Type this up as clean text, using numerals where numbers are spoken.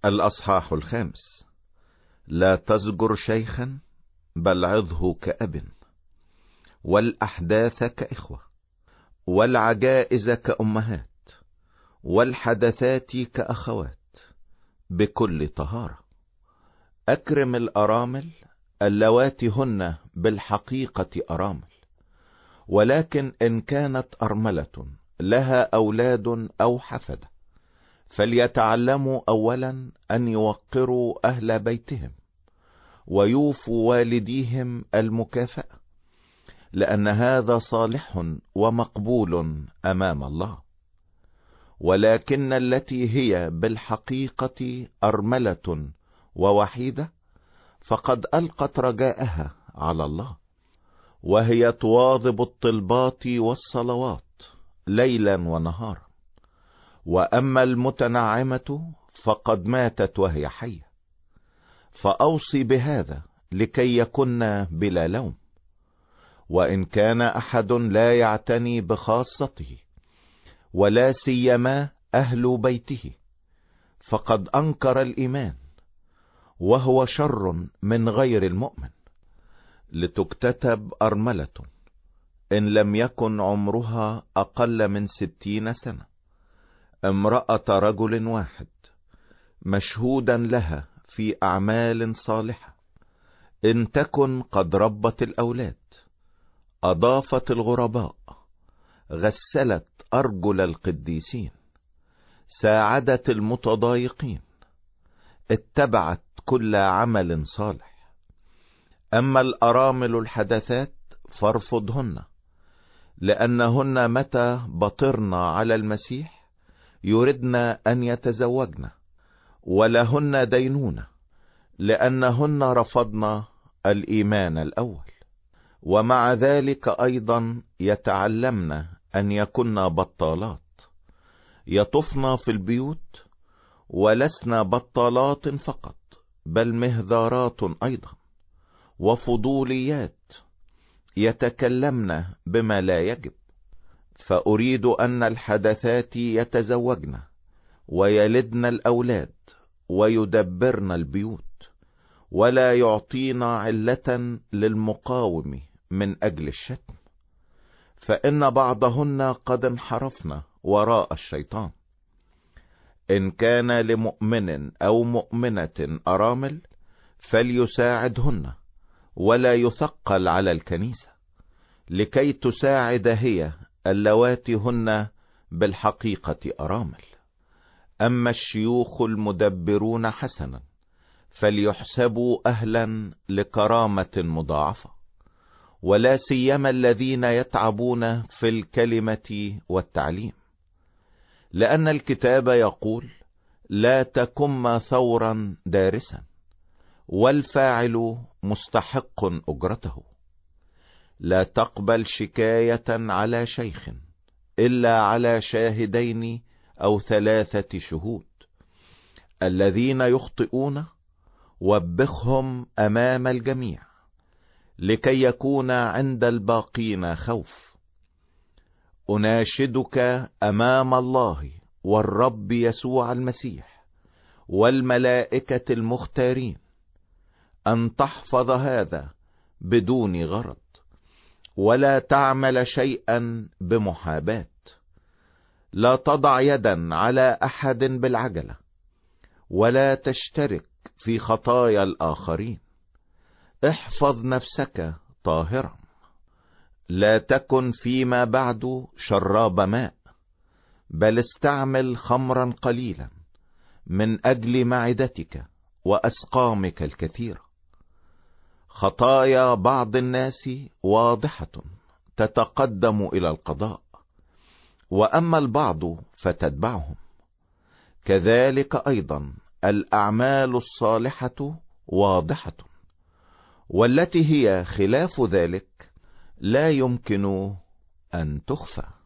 الأصحاح 5. لا تزجر شيخا بل عظه كأب، والأحداث كإخوة، والعجائز كأمهات، والحدثات كأخوات، بكل طهارة. أكرم الأرامل اللواتي هن بالحقيقة أرامل، ولكن إن كانت أرملة لها أولاد أو حفدة، فليتعلموا أولا أن يوقروا أهل بيتهم ويوفوا والديهم المكافأة، لأن هذا صالح ومقبول أمام الله. ولكن التي هي بالحقيقة أرملة ووحيدة فقد ألقت رجاءها على الله، وهي تواظب الطلبات والصلوات ليلا ونهارا. وأما المتنعمة فقد ماتت وهي حية. فأوصي بهذا لكي يكن بلا لوم. وإن كان أحد لا يعتني بخاصته ولا سيما أهل بيته، فقد أنكر الإيمان، وهو شر من غير المؤمن. لتكتتب أرملة إن لم يكن عمرها أقل من 60 سنة، امرأة رجل واحد، مشهودا لها في أعمال صالحة، إن تكن قد ربت الأولاد، أضافت الغرباء، غسلت أرجل القديسين، ساعدت المتضايقين، اتبعت كل عمل صالح. أما الأرامل الحدثات فارفضهن، لأنهن متى بطرن على المسيح يردن أن يتزوجن، ولهن دينونة، لأنهن رفضن الإيمان الأول. ومع ذلك أيضا يتعلمن أن يكن بطالات، يطفن في البيوت، ولسن بطالات فقط، بل مهذارات أيضا، وفضوليات، يتكلمن بما لا يجب. فأريد أن الحدثات يتزوجن ويلدن الأولاد ويدبرن البيوت، ولا يعطين علة للمقاوم من أجل الشتم، فإن بعضهن قد انحرفن وراء الشيطان. إن كان لمؤمن أو مؤمنة أرامل فليساعدهن، ولا يثقل على الكنيسة، لكي تساعد هي اللواتي هن بالحقيقة أرامل. أما الشيوخ المدبرون حسنا فليحسبوا أهلا لكرامة مضاعفة، ولا سيما الذين يتعبون في الكلمة والتعليم، لأن الكتاب يقول: لا تكن ثورا دارسا، والفاعل مستحق أجرته. لا تقبل شكاية على شيخ إلا على شاهدين أو 3 شهود. الذين يخطئون وبخهم أمام الجميع، لكي يكون عند الباقين خوف. أناشدك أمام الله والرب يسوع المسيح والملائكة المختارين أن تحفظ هذا بدون غرض، ولا تعمل شيئا بمحاباة. لا تضع يدا على أحد بالعجلة، ولا تشترك في خطايا الآخرين. احفظ نفسك طاهرا. لا تكن فيما بعد شراب ماء، بل استعمل خمرا قليلا من أجل معدتك وأسقامك الكثيرة. خطايا بعض الناس واضحة تتقدم إلى القضاء، وأما البعض فتتبعهم. كذلك أيضا الأعمال الصالحة واضحة، والتي هي خلاف ذلك لا يمكن أن تخفى.